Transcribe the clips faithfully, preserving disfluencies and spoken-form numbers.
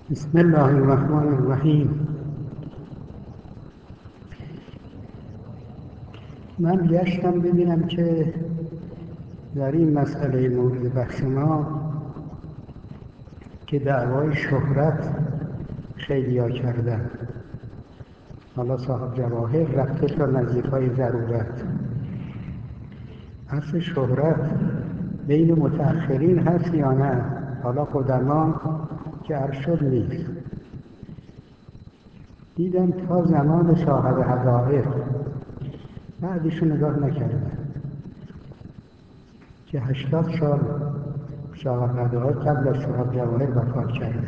بسم الله الرحمن الرحیم. من گشتم ببینم که در این مسئله مورد بحث ما که دعوای شهرت خیلیا کردن، حالا صاحب جواهر رفته تا نزدیکای ضرورت. اصل شهرت بین متأخرین هست یا نه؟ حالا قدما که ارشد نیست. دیدم تا زمان صاحب حقایق، بعدشون نگاه نکردم که هشتاد سال صاحب حقایق قبل از صاحب جواهر وفات کرده.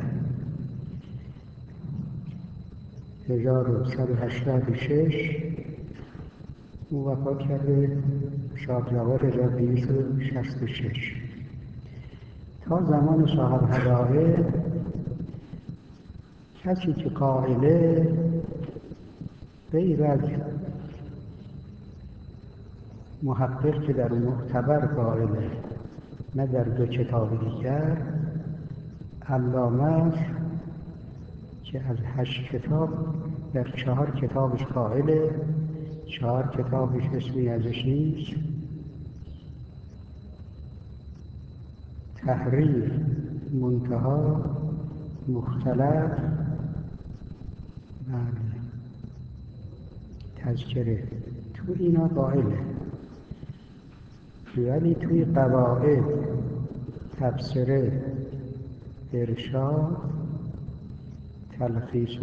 هزار و صد و هشتاد و شش او وفات کرده، صاحب جواهر هزار و دویست و شصت و شش. تا زمان صاحب حقایق کسی که قائله غیر از محقق که در معتبر قائله، نه در دو کتاب دیگر، علامه است که از هشت کتاب در چهار کتابش قائله، چهار کتابش اسمی ازش نیست. تحریر، منتها، مختلف، تذکره، تو اینا قائله. ولی توی قواعد، تبصره، ارشاد، تلخیص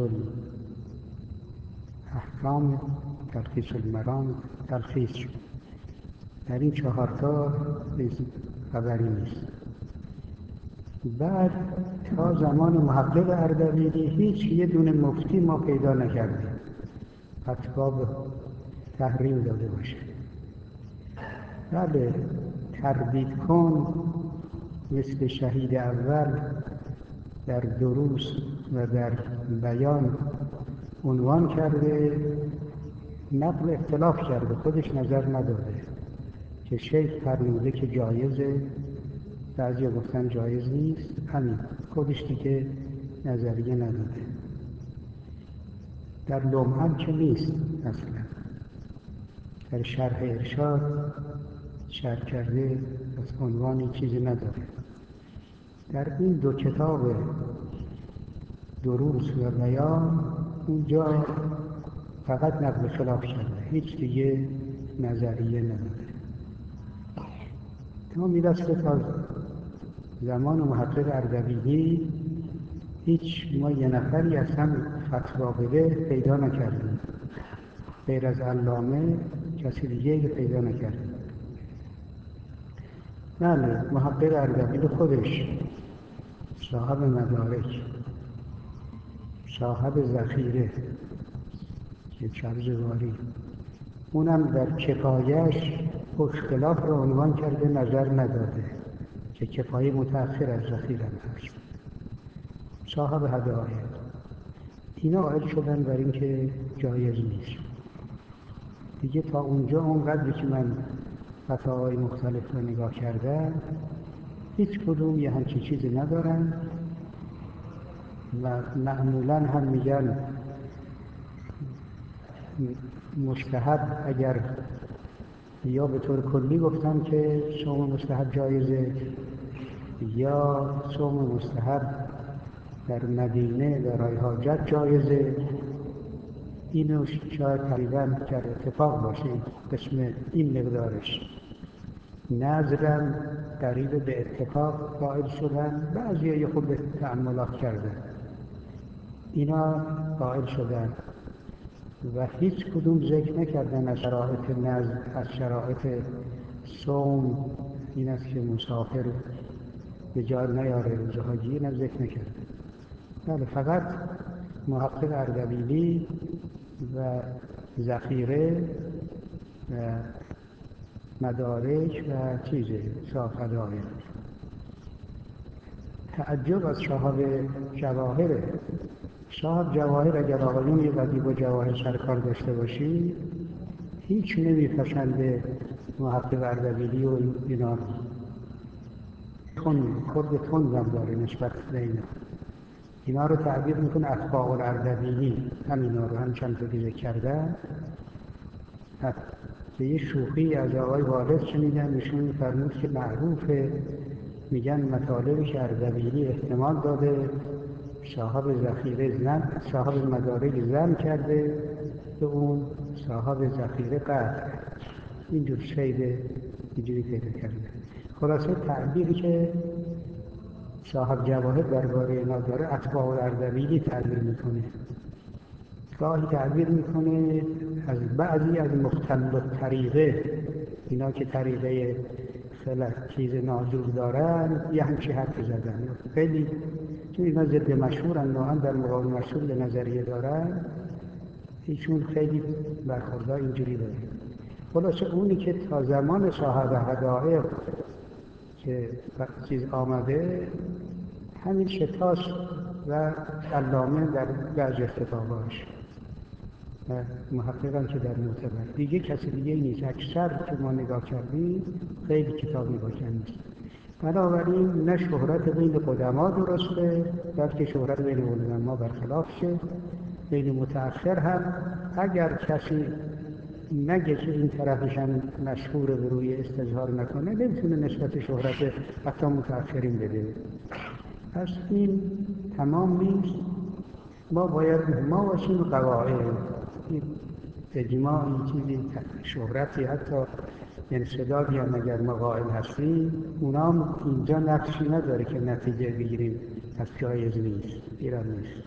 الاحکام، تلخیص المرام، تلخیص، در این چهارتا خبری نیست. بعد تا زمان محقق اردبیلی هیچ یه دونه مفتی ما پیدا نکردیم فتوا به تحریم داده باشه. بله، تردید کن مثل شهید اول در دروس و در بیان عنوان کرده، نقل اختلاف کرده، خودش نظر نداده که شیخ فرموده که جایزه، بعضی گفتن جایز نیست، همین خودش دیگه نظریه نداده. در لمحم که نیست، اصلا در شرح ارشاد شرح کرده، از عنوانی چیزی نداره. در این دو کتاب دروس و بیان اونجا فقط نقل خلاف کرده، هیچ دیگه نظریه نداره. تا میرسته تا زمان محقق اردبیلی هیچ ما یه نفری اصلا فتوا بده پیدا نکردیم، غیر از علامه کسی دیگه پیدا نکردیم. بله، محقق اردبیلی خودش صاحب مدارک، صاحب ذخیره که چرزواری، اونم در کفایش اختلاف را عنوان کرده، نظر نداده که کفایه متأخر از ذخیره هست. صاحب حقایق اینا قائل شدن بر این که جایز نیست. دیگه تا اونجا اونقدری که من فتاوای مختلف رو نگاه کردم، هیچ کدوم یه همچین چیزی ندارن و معمولاً هم میگن مستحب، اگر یا به طور کلی گفتن که صوم مستحب جایزه، یا صوم مستحب در مدینه برای حاجت جایزه. اینو شاید تقریباً در اتفاق باشه قسم این مقدارش. نظرم قریب به اتفاق قائل شدن، بعضی های خود به تأملات کردن، اینا قائل شدن و هیچ کدوم ذکر نکردن از شرایط نظر، از شرایط صوم این است که مسافر به جای نیاره روزه حاجی، اینم ذکر نکردن. بله، فقط محقق اردبیلی و ذخیره و مدارک و چیزه صاحب حقایق. تعجب از صاحب جواهره. صاحب جواهر اگر آقایون یه قدی با جواهر سرکار داشته باشی، هیچ نمیپسنده محقق اردبیلی و اینا تون، خود تون هم داره نسبت به اینا. اینا رو تعبیر میکنه اتباع الاردبیلی، همینا رو هم چند تا ذکر کردن. که یه شوخی از آقای والد شنیدم، ایشون می‌فرمود که معروفه، میگن مطالبی که اردبیلی احتمال داده صاحب ذخیره زن، صاحب مدارک زن کرده به اون صاحب ذخیره قطع، اینجور شیده اینجوری پیدا کرده. خلاصه تعبیری که صاحب جواهر درباره اینا داره اتباع الاردبیلی تعبیر میکنه. گاهی تعبیر میکنه از بعضی از مختل طریقه، اینا که طریقه خلق چیز ناجور دارن یه همچی حرف زدن، خیلی چون اینا ضد مشهورن نوعا در مقابل مشهور به نظریه دارن، ایشون خیلی برخوردها اینجوری داره. خلاصه اونی که تا زمان صاحب حدائق که چیز آمده همین شتاس و علامه در بعض کتاباش محققان که در معتبر دیگه کسی دیگه نیست. اکثر که ما نگاه کردیم خیلی کتابی باکن نیست. بنابراین نه شهرت بین قدما درسته، بلکه شهرت بین علما برخلاف شه. بین متأخر هم اگر کسی نگه که این طرفش هم مشهور به روی استظهار نکنه، نمیتونه نسبت شهرت حتی متأخرین بده. پس این تمام نیست. ما باید ما باشیم قواعد، این اجماع، این چیزی شهرتی حتی انسدادی هم اگر ما قائل هستیم، اونا هم اینجا نقشی نداره که نتیجه بگیریم از جایز نیست، ایران نیست.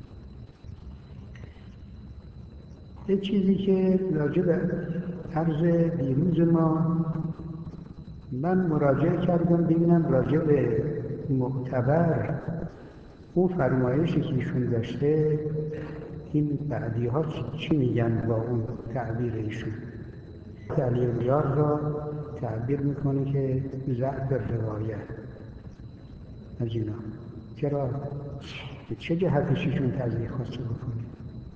یه چیزی که راجع به عرض دیروز ما من مراجعه کردم ببینم راجع به معتبر اون فرمایشی که ایشون داشته، این بعدی ها چی میگن با اون تعبیر ایشون؟ علی بیار را تعبیر میکنه که ضعف روایت از اینا. چرا؟ چه جهتش ایشون تضعیف خواسته بکنه؟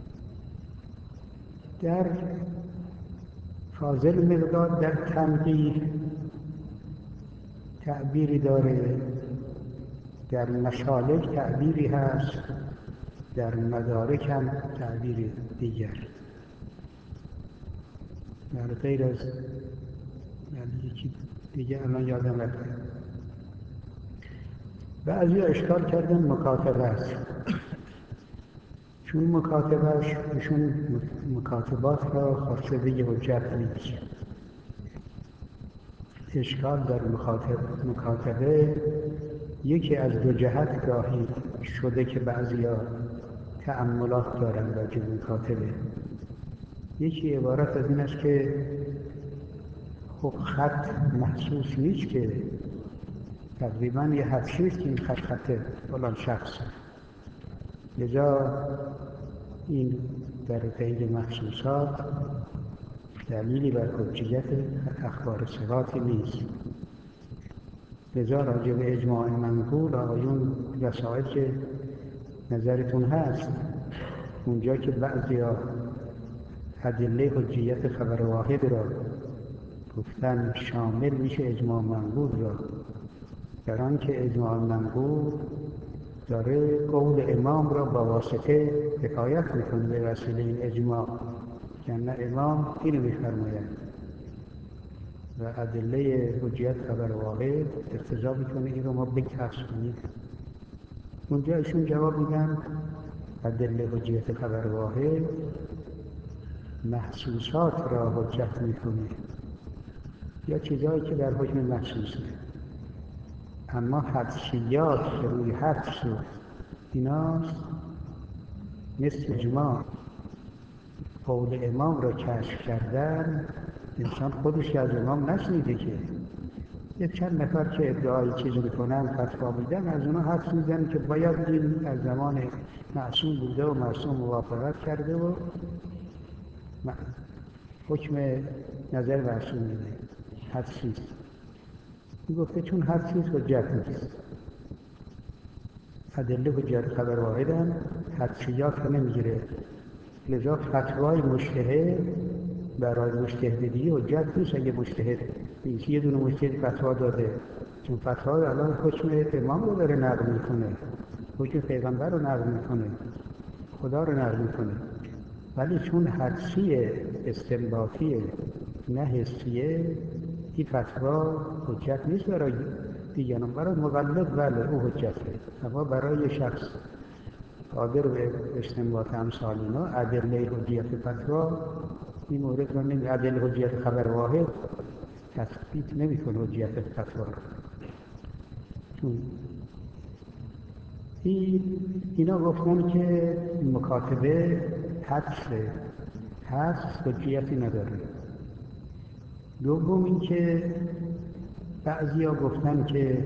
در فاضل مقداد در تنبیه تعبیری داره، در مشالک تعبیری هست، در مدارک هم تعبیری دیگر. در غیر از یکی دیگه الان یادم رفته. بعضی اشکال کردن مکاتبه است، چون مکاتبهش ایشون مکاتبات را خواسته به حجت نیست. اشکال در مکاتبه یکی از دو جهت گاهی شده که بعضیا تأملات دارن راجع به مکاتبه. یکی عبارت از این است که خب خط محسوس نیست که تقریباً یه حدسی است که این خط خط فلان شخص، لذا این در غیر محسوسات دلیلی بر حجیت اخبار ثقاتی نیست. لذا راجع به اجماع منقول آقایون وسائل که نظرتون هست، اونجا که بعضیا ادله حجیت خبر واحد را گفتن شامل میشه اجماع منقول را، در آن که اجماع منقول داره قول امام را با واسطه حکایت میکنه به وسیله این اجماع، که نه امام اینو میفرماید و ادله حجیت خبر واحد اقتضا میکنه این رو ما بکفر کنیم. اونجا ایشون جواب میدن ادله حجیت خبر واحد محسوسات را حجت میکنه یا چیزهایی که در حکم محسوسه، اما حدسیات که روی حدس و ایناست مثل اجماع قول امام را کشف کردن، انسان خودش از امام نشنیده که یه چند نفر که ادعای چیز میکنن فتوا میدن، از اونا حدس میزنن که باید این از زمان معصوم بوده و معصوم موافقت کرده و حکم نظر معصوم میده. حدسیست. این گفته چون حدسیست حجت نیست. ادله حجت خبر واحد هم حدسیات رو نمیگیره، لذا فتوای مجتهد برای مجتهد دیگه حجت نیست. اگه مجتهد نیست یه دونه مجتهد فتوا داده، چون فتوا الان حکم امام رو داره نقل میکنه، حکم پیغمبر رو نقل میکنه، خدا رو نقل میکنه، ولی چون حدسیه، استنباطیه، نه حسیه، این فتوا حجت نیست برای دیگران. برای مقلد بله او حجته، اما برای شخص قادر به استنباط امثال اینا ادله حجیت فتوا این مورد رو نمی ادله حجیت خبر واحد تثبیت نمیکنه حجیت فتوا رو. این اینا گفتن که مکاتبه حدسه، حدس حجیتی نداره. دوم این که بعضیا گفتن که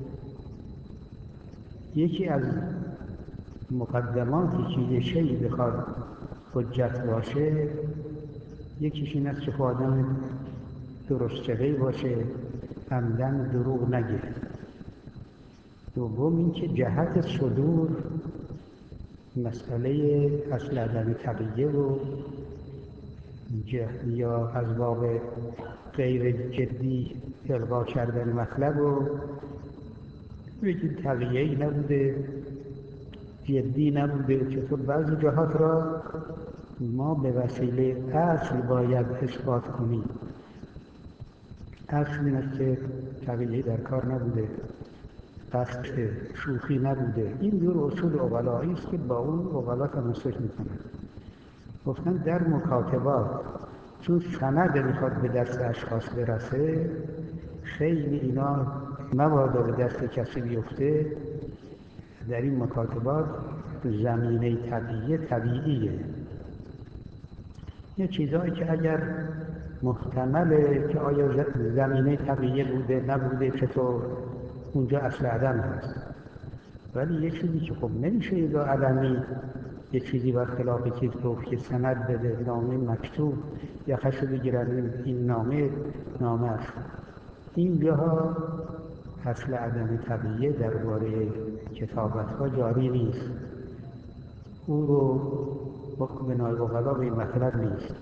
یکی از مقدماتی که یه شیء بخواد حجت باشه، یکیش این است که خود آدم درست‌چهره باشه، عمدن دروغ نگه. دوم این که جهت صدور مسئله اصل عدم تقیه و یا از باب غیر جدی القا کردن مطلب و بگید تقیه‌ای نبوده، جدی نبوده. چطور بعضی جهات را ما به وسیله اصل باید اثبات کنیم. اصل این است که تقیه‌ای در کار نبوده، قصد شوخی نبوده. این دور اصول عقلایی است که با اون عقلا تمسک میکنن. گفتن در مکاتبات چون سند میخواد به دست اشخاص برسه، خیلی اینا مبادا به دست کسی بیفته. در این مکاتبات زمینه طبیعی طبیعیه. یه چیزایی که اگر محتمله که آیا زمینه طبیعی بوده نبوده، چطور اونجا اصل عدم هست. ولی یه چیزی که خب نمیشه یه عدمی یه چیزی بر خلاف چیز گفت که سند بده، نامه مکتوب یا خشو بگیرن این نامه نامه است. این جاها اصل عدم طبیعی درباره کتابت‌ها جاری نیست. او رو حکم بنای عقلا به این مطلب نیست.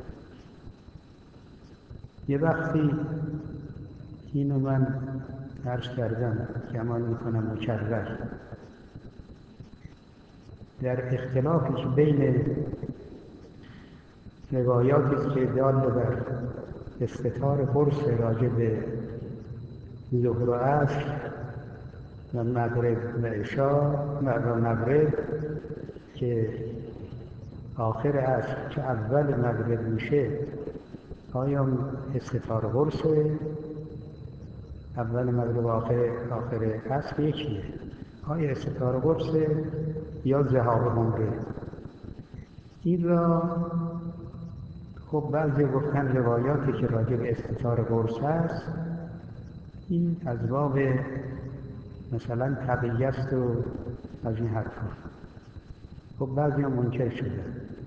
یه وقتی اینو من عرض کردم گمان میکنم مکرر، در اختلافی که بین روایاتی که دال بر استتار قرص راجع به ظهر و عصر و مغرب و عشا و مغرب که آخر عصر که اول مغرب میشه، آیا استتار قرصه؟ اول مغرب آخر آخر عصر یکیه. آیا استتار قرصه یا ذهاب عمره؟ این را خب بعضی گفتن روایاتی که راجع به استتار قرص هست این از باب مثلا تقیه است و از این حرفا. خب بعضی هم منکر شده،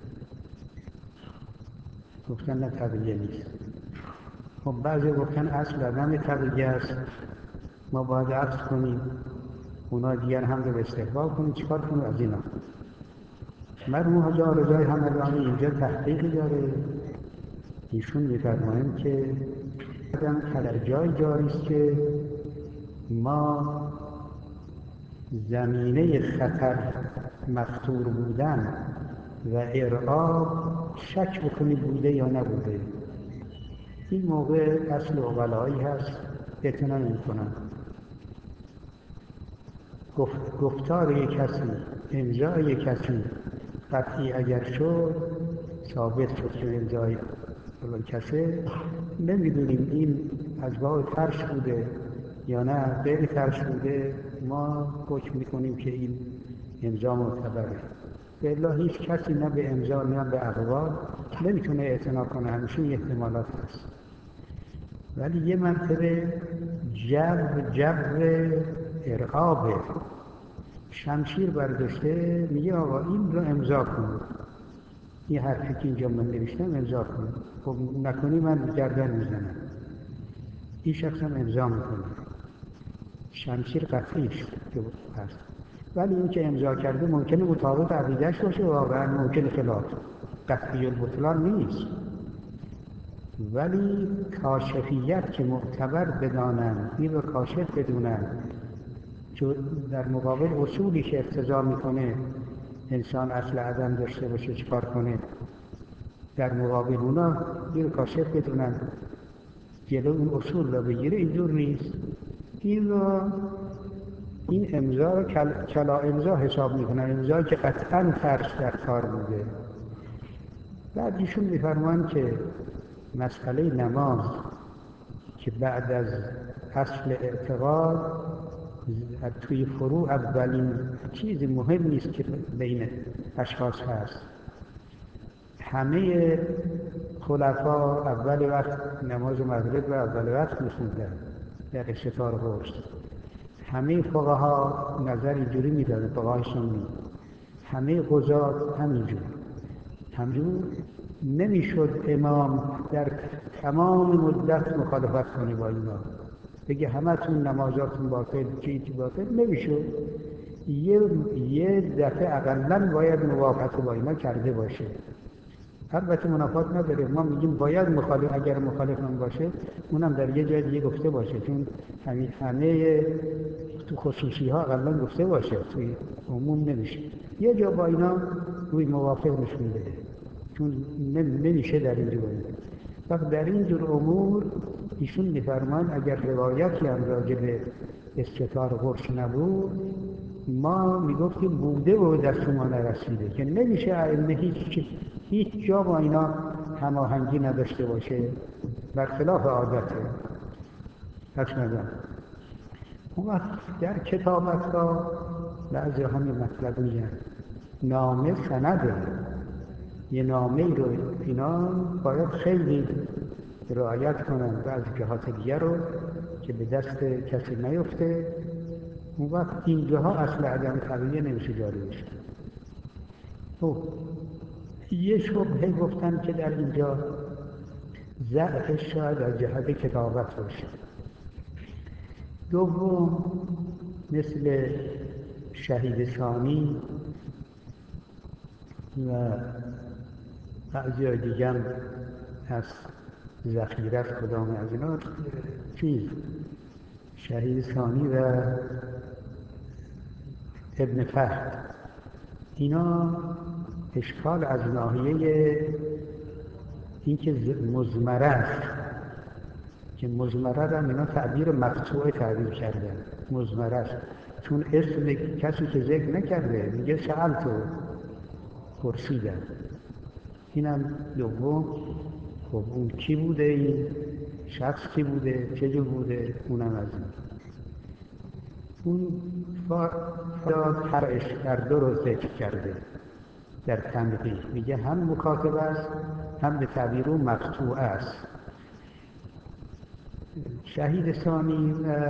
گفتن نه تقیه نیست. خب بعضی گفتن اصل عدم تقیه است، ما باید عکس کنیم، اونا دیگر هم رو استقبال کنیم، چیکار کنیم از اینا. مرحوم حاجی آرزوی همدانی اینجا تحقیقی داره، ایشون می‌فرمایند که در جای جاری است که ما زمینه خطر مفتور بودن و ارعاب شک بکنیم بوده یا نبوده. این موقع اصل عقلایی هست، اعتنا نمی‌کنن. گفت گفتار یک کسی، امضای یک کسی قطعی اگر شد، ثابت شد که امضای اون کسی، نمیدونیم این از باب فرش بوده یا نه غیر فرش بوده، ما حکم میکنیم که این امضا معتبره. الا هیچ کسی نه به امضا نه به اقوال نمیتونه اعتنا کنه، همیشه این احتمالات هست. ولی یه منطقه جو جو ارعابه، شمشیر برداشته میگه آقا این رو امضا کن، این حرفی که اینجا من نوشتم امضا کن. خب نکنی من گردن میزنم. این شخص هم امضا میکنه، شمشیر قطعیش که هست. ولی این که امضا کرده ممکنه مطابق عقیده‌اش باشه، واقعا ممکنه خلاف قطعی البطلان نیست. ولی کاشفیت که معتبر بدانن، این رو کاشف بدونن در مقابل اصولی که اقتضا میکنه انسان اصل عدم داشته باشه چیکار کنه، در مقابل اونا یه کاشف بدونن جلو اون اصول را بگیره، اینجور نیست. این را این امضا را کل... کلا امضا حساب میکنن، امضایی که قطعا فرش در کار بوده. بعد ایشون میفرمان که مسئله نماز که بعد از اصل اعتقاد توی فروع اولین چیز مهم نیست که بین اشخاص هست. همه خلفا اول وقت نماز مغرب و اول وقت میخوندن در استتار قرص. همه فقها نظر اینجوری میدادن، فقهای سنی، همه قضات همینجور. همجور نمیشد امام در تمام مدت مخالفت کنه با اینا، بگه همتون نمازاتون باطل، چیزی باطل، نمیشد. یه یه دفعه اقلن باید موافقت با اینا کرده باشه. البته منافات نداره، ما میگیم باید مخالف، اگر مخالف هم باشه اونم در یه جای دیگه گفته باشه، چون همه همه تو خصوصی ها اقلن گفته باشه، توی عموم نمیشه. یه جا با اینا روی موافق نشون بده، چون نمیشه در این جور. وقت در این جور امور ایشون میفرمان اگر روایتی هم راجع به استتار قرص نبود، ما میگفتیم بوده و دست ما نرسیده، که نمیشه ائمه هیچ هیچ جا با اینا هماهنگی نداشته باشه، برخلاف عادته. حق ندارم. اون وقت در کتابت ها بعضی همین مطلب میگن نامه سنده. یه نامه رو اینا باید خیلی رعایت کنن و از جهات دیگر رو که به دست کسی نیفته. اون وقت اینجاها اصل عدم طبیعه نمیشه جاری بشه. خب یه شبهه گفتن که در اینجا ضعفش شاید از جهت کتابت باشه. دوم مثل شهید ثانی و بعضی دیگه هم از ذخیرت کدام از اینا چیز شهید ثانی و ابن فهد، اینا اشکال از ناحیه اینکه مزمره است، که مزمره هم اینا تعبیر مقطوع تعبیر کردن. مزمره است چون اسم کسی که ذکر نکرده، میگه سألتو، پرسیدم. اینم دوم. خب اون کی بوده، این شخص کی بوده، چه جو بوده، اونم از این. اون فاداد هر هر دو رو ذکر کرده در تنبیه، میگه هم مکاتب است هم به تعبیر او مقطوع است. شهید ثانی و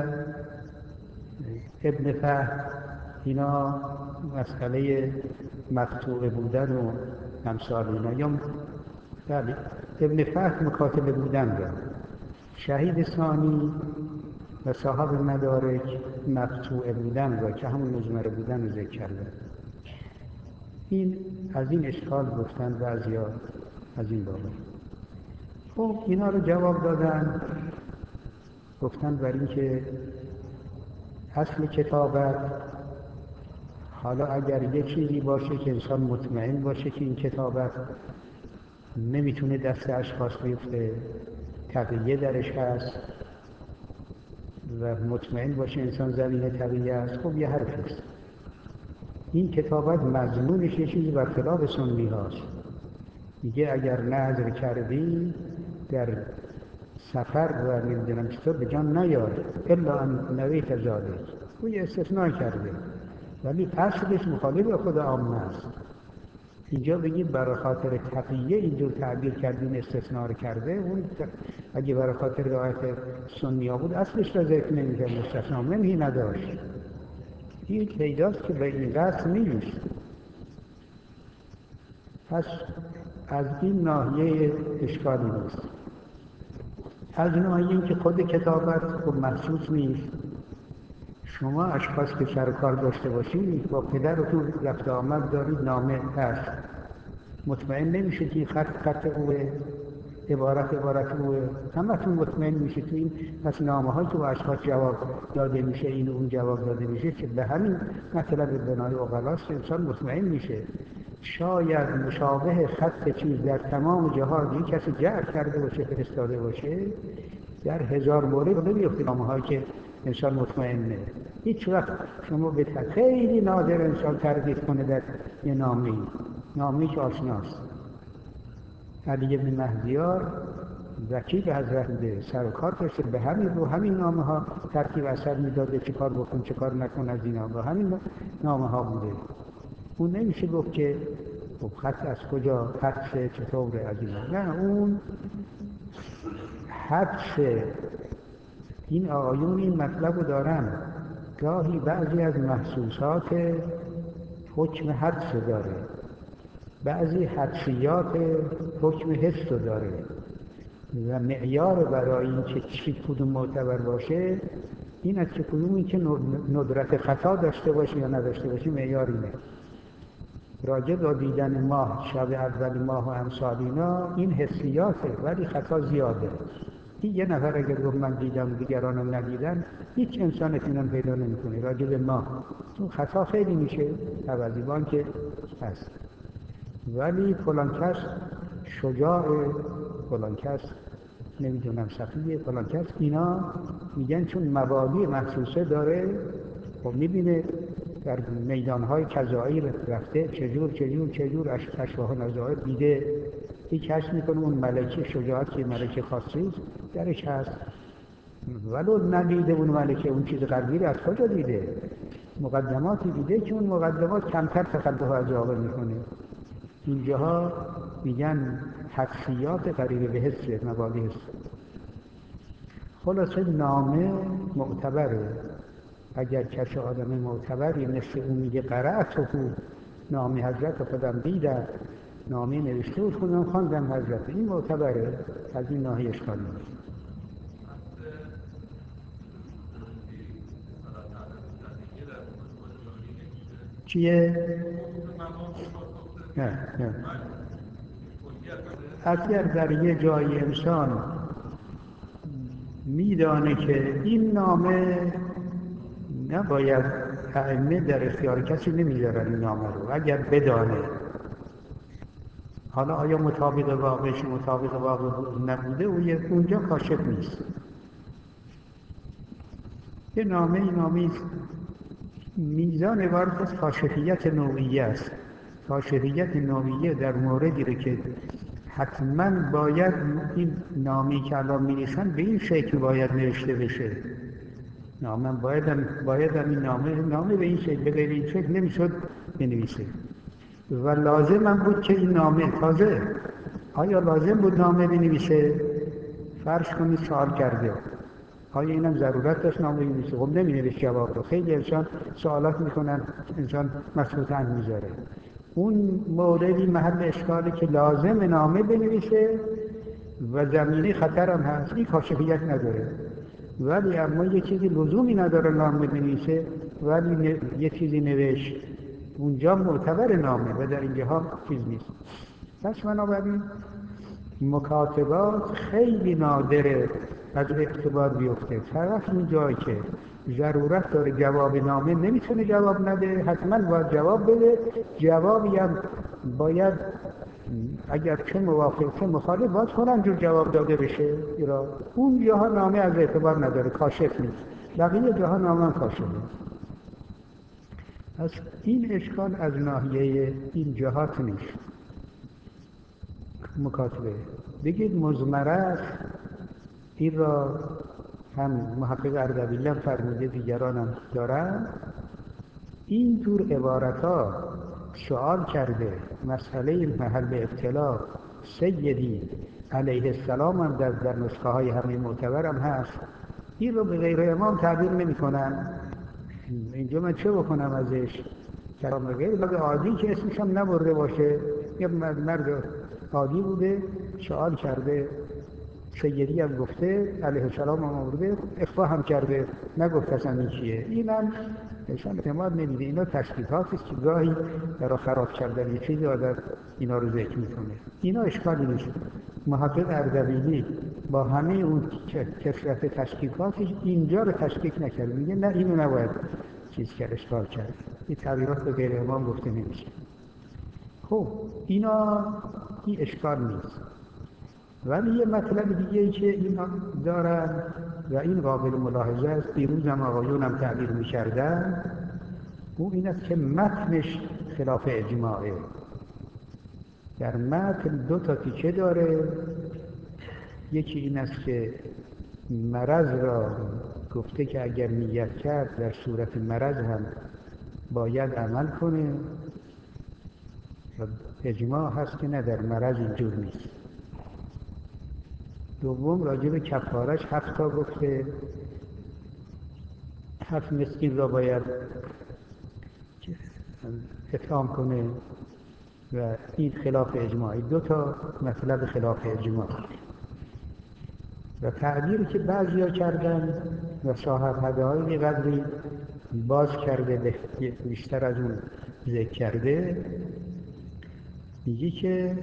ابن فهد اینا مسئله مقطوع بودن و امثال اینا، یا بله ابن فهد مکاتبه بودن را، شهید ثانی و صاحب مدارک مقطوع بودن را که همون مزمره بودن رو ذکر کرده. این از این اشکال گفتن بعضیا از این بابه. خب اینا رو جواب دادن، گفتن بر این که اصل کتابت، حالا اگر یه چیزی باشه که انسان مطمئن باشه که این کتابت نمیتونه دست اشخاص بیفته، تقیه درش هست و مطمئن باشه انسان زمین طبیعی است، خب یه حرف است. این کتابت مضمونش یه چیزی برخلاف سنی هاست. میگه اگر نظر کردی در سفر و نمیدونم چطور به جان نیار الا ان نویت ذالک، او یه استثناء کرده، ولی اصلش مخالف خود عامه است. اینجا بگید برای خاطر تقیه اینجور تعبیر کردین استثناء رو کرده، اون اگه برای خاطر رعایت سنی ها بود اصلش را ذکر نمی‌کرد، استثناء منهی نداشت. این پیداست که به این قصد نیست. پس از این ناحیه اشکالی نیست. از ناحیه این که خود کتابت خب محسوس نیست. شما اشخاص که سر کار داشته باشید با پدرتون رفت آمد دارید، نامه هست، مطمئن نمیشه که خط خط اوه، عبارت عبارت رو همتون مطمئن میشه تو این پس نامه هایی که با اشخاص جواب داده میشه این اون جواب داده میشه که به همین مطلب بنای اقلاست انسان مطمئن میشه. شاید مشابه خط چیز در تمام جهان یک کسی جعل کرده باشه فرستاده باشه در هزار مورد نمیفته نامه هایی که انسان مطمئنه. هیچ وقت شما به خیلی نادر انسان تردید کنه در یه نامه‌ای نامه‌ای که آشناست. علی بن مهدیار وکیل حضرت بوده، سر و کار داشته، به همین رو همین نامه ها ترتیب اثر میداده چه کار بکن چه کار نکن از اینا، با همین نامه ها بوده. اون نمیشه گفت که خط از کجا حدسه چطوره از اینا، نه اون حدسه. این آقایون این مطلب رو دارن، گاهی بعضی از محسوسات حکم حدس داره، بعضی حدسیات حکم حس داره و معیار برای این که چی کدوم معتبر باشه این از که کدومی که ندرت خطا داشته باشه یا نداشته باشه معیار اینه. راجع به دیدن ماه شب اول ماه و امثال اینا این حسیاته ولی خطا زیاده. یه نفر اگر گفت من دیدم دیگرانم ندیدن هیچ انسان اطمینان پیدا نمی‌کنه راجع به ماه، چون خطا خیلی میشه عوضیبان که هست. ولی فلان کس شجاع، فلان کس نمیدونم سخیه، فلان کس، اینا میگن چون مبادی محسوسه داره. خب میبینه در میدانهای کذایی رفته چجور چجور چجور اشباح و نظائر دیده، یک کشف میکنه اون ملکه شجاعت که ملکه خاصی درش هست، ولو ندیده اون ملکه اون چیز غربی از کجا دیده؟ مقدماتی دیده که اون مقدمات کمتر تخلف از جواب میکنه. اینجاها میگن حدسیات قریب به حس، مبادی حس. خلاصه نامه معتبره. اگر کسی آدم معتبری مثل اون میگه قرأت و خود نامه حضرت خودم دیدم، نامه نوشته بود خودم خواندم حضرت، این معتبره، از این ناحیه اشکالی نیست. چیه؟ نه نه. اگر در یه جای انسان میدانه که این نامه نباید ائمه در اختیار کسی نمیذارن این نامه رو، اگر بدانه، حالا آیا مطابق واقعش مطابق واقع نبوده اونجا کاشف نیست. یه نامه این نامه میزان عبارت از کاشفیت نوعیه است. کاشفیت نوعیه در موردی رو که حتما باید این نامی که الان می‌نویسن به این شکل باید نوشته بشه. نامه بایدم بایدم این نامه نامه به این شکل، به غیر این شکل نمیشد بنویسه. و لازم هم بود که این نامه تازه آیا لازم بود نامه بنویسه؟ فرض کنید سوال کرده آیا اینم ضرورت داشت نامه بنویسه؟ خب نمی‌نویسه جواب رو. خیلی انسان سوالات میکنن انسان مسئولیت میذاره. اون موردی محل اشکالی که لازم نامه بنویسه و زمینه خطر هم هست، این کاشفیت نداره. ولی اما یه چیزی لزومی نداره نامه بنویسه ولی یه چیزی نوشت، اونجا معتبر نامه و در اینجاها چیز نیست. پس بنابراین مکاتبات خیلی نادره از اعتبار بیفته. طرف این جایی که ضرورت داره جواب نامه نمیتونه جواب نده، حتما باید جواب بده. جوابی هم باید اگر چه موافق چه مخالف باید هر جور جواب داده بشه. اون جاها نامه از اعتبار نداره، کاشف نیست. بقیه جاها نامه کاشفه. پس این اشکال از ناحیه این جهات نیست. مکاتبه بگید مضمره است، این را هم محقق اردبیلی فرموده، دیگران هم دارن. این جور عبارتها سوال کرده مسئله محل ابتلا سیدی علیه السلام هم در, در نسخه های همه معتبر هم هست. این رو به غیر امام تعبیر نمی کنن. اینجا من چه بکنم ازش؟ کلام غیر بگه عادی که اسمش هم نبرده باشه، یه مرد عادی بوده سوال کرده، سیدی هم گفته، علیه السلام هم آورده، اخفا هم کرده، نگفت اصلا این چیه. اینم انسان اعتماد نمیده. اینا تشکیلاتیه که گاهی برای خراب کردن یه چیزی آدم اینا رو ذکر میکنه. اینا اشکالی نیست. محقق اردبیلی با همه اون کثرت تشکیکاتش اینجا رو تشکیک نکرد، میگه نه اینو نباید چیز کرد، اشکال کرد، این تغییرات به غیر امام گفته نمیشه. خب اینا این اشکال نیست، ولی یه مطلب دیگه ای که اینا دارن و این قابل ملاحظه است، دیروز هم آقایون هم تعبیر میکردن، اون این است که متنش خلاف اجماعه. در متن دو تا تیکه داره، یکی این است که مرض را گفته که اگر نیت کرد در صورت مرض هم باید عمل کنه، اجماع هست که نه در مرض اینجور نیست. دوم راجع به کفارش هفت تا گفته، هفت مسکین را باید اطعام کنه و این خلاف اجماعی، دو تا مطلب خلاف اجماع. و تعبیری که بعضیا کردن و صاحب هدایای قدری باز کرده، بیشتر از اون ذکر کرده، میگه که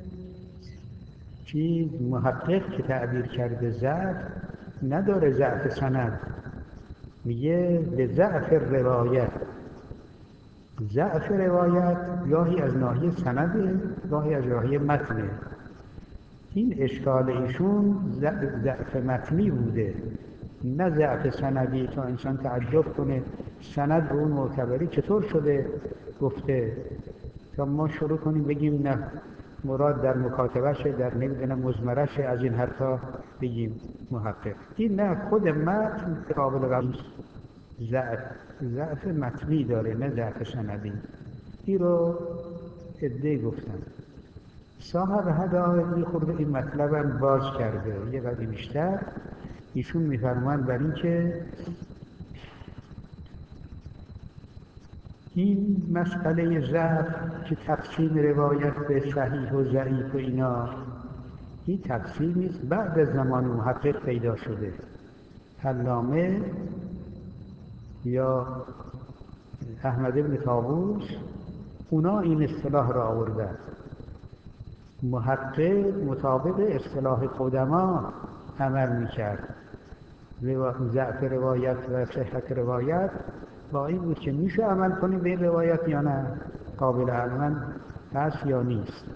چیز محقق که تعبیر کرده ضعف نداره، ضعف سند، میگه به ضعف روایت. ضعف روایت گاهی از ناحیه سنده، گاهی از ناحیه متنه. این اشکال ایشون ضعف متنی بوده، نه ضعف سندی، تا انسان تعجب کنه سند به اون معتبری چطور شده گفته، تا ما شروع کنیم بگیم نه مراد در مکاتبهشه، در نمیدونم مزمرشه، از این حرفا بگیم محقق. این نه، خود متن قابل قبول ضعف ضعف متنی داره، نه ضعف سندی. این رو عده گفتن. صاحب هدایت خورده این مطلب هم باز کرده یه قدری بیشتر. ایشون میفرماند بر این که این مسئله ضعف که تقسیم روایت به صحیح و ضعیف و اینا، این تقسیم نیست، بعد از زمان محقق پیدا شده. علامه یا احمد بن طاووس اونا این اصطلاح را آوردن. محقق مطابق اصطلاح قدما عمل میکرد. ضعف روایت و صحت روایت با این بود که میشه عمل کنیم به این روایت یا نه، قابل عمل هست یا نیست،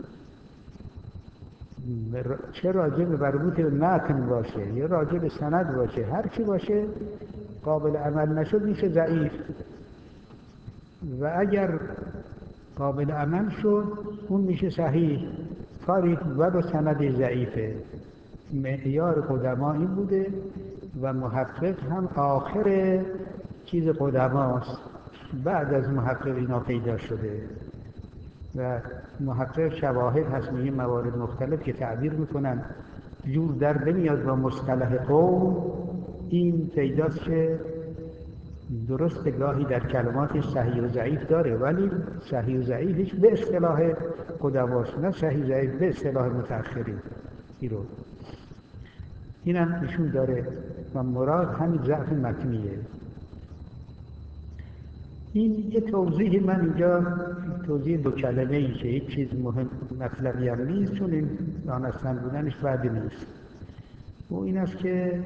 چه راجع به مربوط به متن باشه یا راجع به سند باشه، هر چی باشه قابل عمل نشد میشه ضعیف، و اگر قابل عمل شد اون میشه صحیح. تاریخ و سند ضعیفه. معیار قدما این بوده و محقق هم آخر چیز قدماست، بعد از محقق اینا پیدا شده. و محقق شواهد هست، میگه موارد مختلف که تعبیر میکنن جور در نمیاد با مصطلح قوم. این پیداست که درست گاهی در کلماتش صحیح و ضعیف داره، ولی صحیح و ضعیفش به اصطلاح قدماست، نه صحیح ضعیف به اصطلاح متأخرین. این رو اینم ایشون داره و مراد همین ضعف متنیه. این یه توضیح، من اینجا توضیح دو کلمه ای که یک چیز مهم مطلبی هم نیست، چون این دانستن بودنش بعدی نیست. و این است که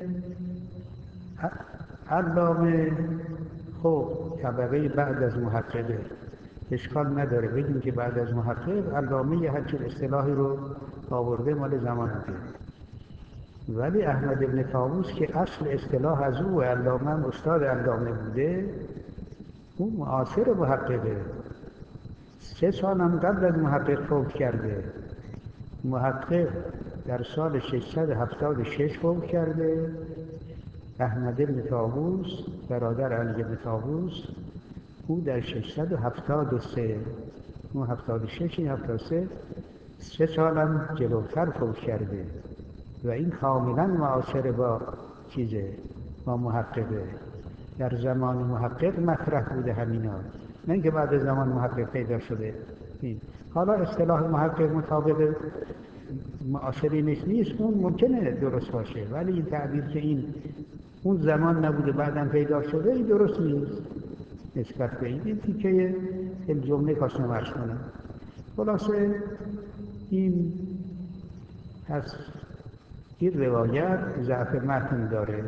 علامه خب طبقه بعد از محققه، اشکال نداره بگیم که بعد از محقق علامه هرچی اصطلاحی رو آورده مال زمان بوده. ولی احمد بن طاووس که اصل اصطلاح از او و علامه هم استاد علامه بوده، او معاصر محققه، سه سال هم قبل از محقق فوت کرده. محقق در سال ششصد و هفتاد و شش فوت کرده. احمد بن طاووس برادر علی بن طاووس او در ششصد و هفتاد و سه، او هفتاد و شش این هفتاد و سه، سه سال هم جلوتر فوت کرده و این کاملا معاصر با چیزه، با محققه. در زمان محقق مطرح بوده همینا، نه اینکه بعد از زمان محقق پیدا شده. این حالا اصطلاح محقق مطابق معاصرینش نیست، اون ممکنه درست باشه، ولی این تعبیر که این اون زمان نبوده بعداً پیدا شده، این درست نیست نسبت به این. این تیکه جمله کاشتم عرض کنم. خلاصه این پس این روایت ضعف متن داره.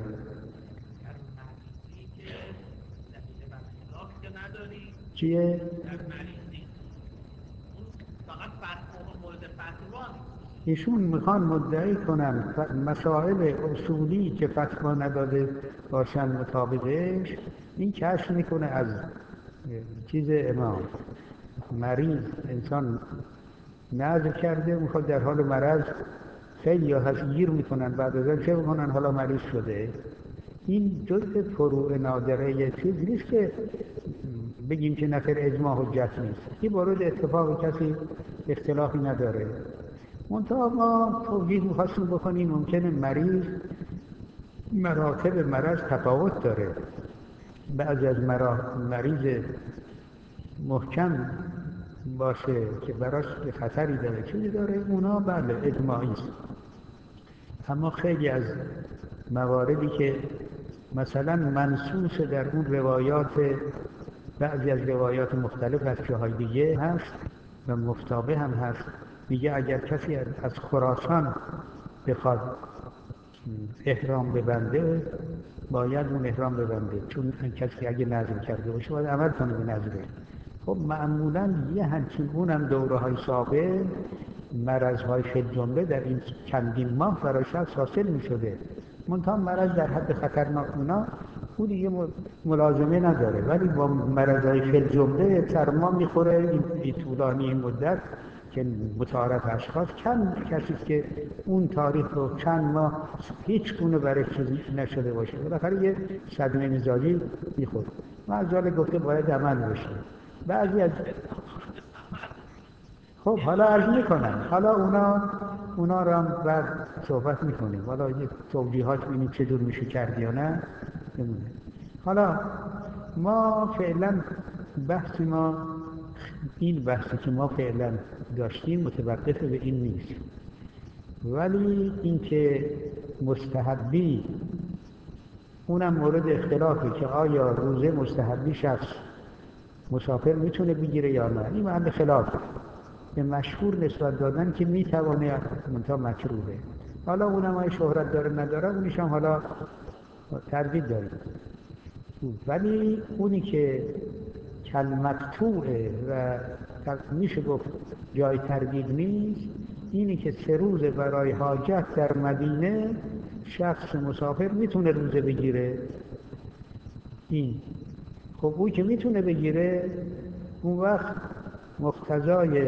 چیه؟ ایشون میخوان مدعی کنن مسائل اصولی که فتوا نداده باشن مطابقش، این کشف میکنه از چیز امام. مریض انسان نذر کرده، میخواد در حال مرض، خیلی ها هست گیر میکنن بعد از چه بکنن حالا مریض شده. این جزء فروع نادره یه چیز نیست که بگیم که نفر اجماع حجت نیست. این مورد اتفاق کسی اختلافی نداره. منتها ما توجیه میخواستیم بکنیم ممکنه مریض مراتب مرض تفاوت داره. بعضی از مریض محکم باشه که براش خطری داره چیزی داره، اونا بله اجماعی است. اما خیلی از مواردی که مثلا منصوص در اون روایات، بعضی از روایات مختلف از جاهای دیگه هست و مفتابه هم هست، میگه اگر کسی از خراسان بخواد احرام ببنده باید اون احرام ببنده، چون کسی اگه نذر کرده باشه باید عمل کنه به نذره. خب معمولا یه همچین اونم دوره های سابق مرض های فی الجمله در این چندین ماه برای شخص حاصل می شده. منتها مرض در حد خطرناک اونا او دیگه ملازمه نداره، ولی با مرض های فی الجمله سرما میخوره این طولانی مدت که متعارف اشخاص، چند کسی که اون تاریخ رو چند ماه هیچ گونه برای چیزی نشده باشه بالاخره یه صدمه مزاجی میخوره. معذاله گفته باید عمل بشه. بعضی از خب حالا عرض میکنن، حالا اونا اونا را هم بعد صحبت میکنیم، حالا یه توضیحات ببینیم چجور میشه کرد یا نه. حالا ما فعلا بحث ما این بحثی که ما فعلا داشتیم متوقف به این نیست، ولی اینکه مستحبی اونم مورد اختلافی که آیا روزه مستحبی شخص مسافر میتونه بگیره یا نه، این محل خلاف. به مشهور نسبت دادن که میتوانه منتها مکروهه. حالا اونم های شهرت داره نداره اونیش هم حالا تردید داره، ولی اونی که کلمقطوعه و میشه گفت جای تردید نیست، اینی که سه روز برای حاجت در مدینه شخص مسافر میتونه روزه بگیره. این خب اون که میتونه بگیره، اون وقت مقتضای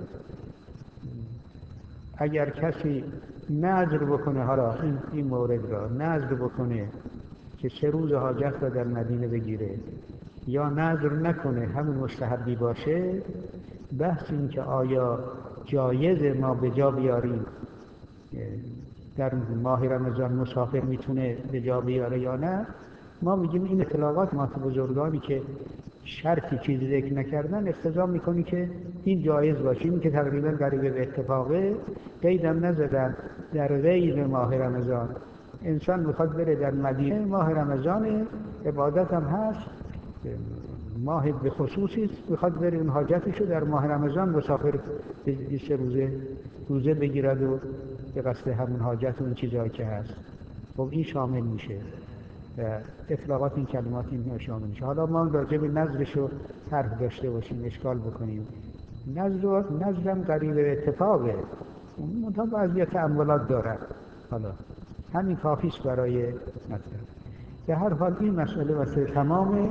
اگر کسی نذر بکنه، حالا این, این مورد را نذر بکنه که سه روز حاجت را در مدینه بگیره یا نذر نکنه همون مستحبی باشه، بحث این که آیا جایز ما به جا بیاریم در ماه رمضان مسافر میتونه به جا بیاره یا نه، ما میگیم این اطلاقات ما بزرگانی که شرطی چیزی ذکر نکردن اقتضا میکنی که این جایز باشه. این که تقریبا قریب به اتفاقه، قیدم نزدن در غیر ماه رمضان. انسان میخواد بره در مدینه، ماه رمضان عبادت هم هست، ماه به خصوصی میخواد بره اون حاجتشو در ماه رمضان مسافر سه روزه روزه بگیرد و به قصد همون حاجت و اون چیزهایی که هست. خب این شامل میشه و اطلاقات این کلمات این شامل میشه. حالا ما راجع به نظرشو طرح داشته باشیم، اشکال بکنیم. نظر نظرم قریب به اتفاقه، منتها بعضی تأملات داره. حالا همین کافیست برای نظر. به هر حال این مسئله مسئله تمامه.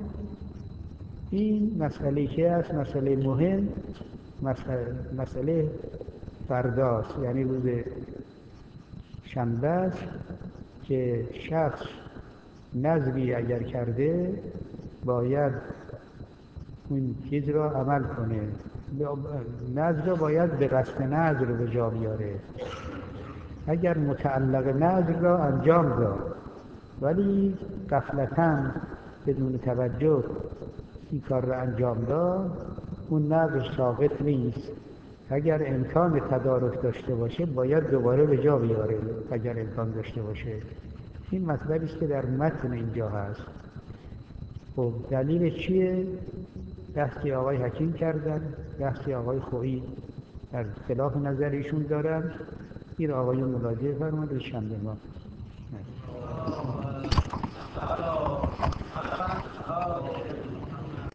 این مسئله که است مسئله مهم، مسئله, مسئله فرداست، یعنی روز شنبه است که شخص نذری اگر کرده باید اون چیز را عمل کنه. نذر را باید به قصد نذر به جا بیاره. اگر متعلق نذر را انجام داد ولی غفلتاً بدون توجه این کار را انجام داد، اون نذر ثابت نیست. اگر امکان تدارک داشته باشه باید دوباره به جا بیاره اگر امکان داشته باشه. این مطلبی است که در متن اینجا هست. خب دلیل چیه؟ بحثی آقای حکیم کردن، بحثی آقای خویی در خلاف نظر ایشون دارن. این آقایون مراجعه فرمایید شنبه ما.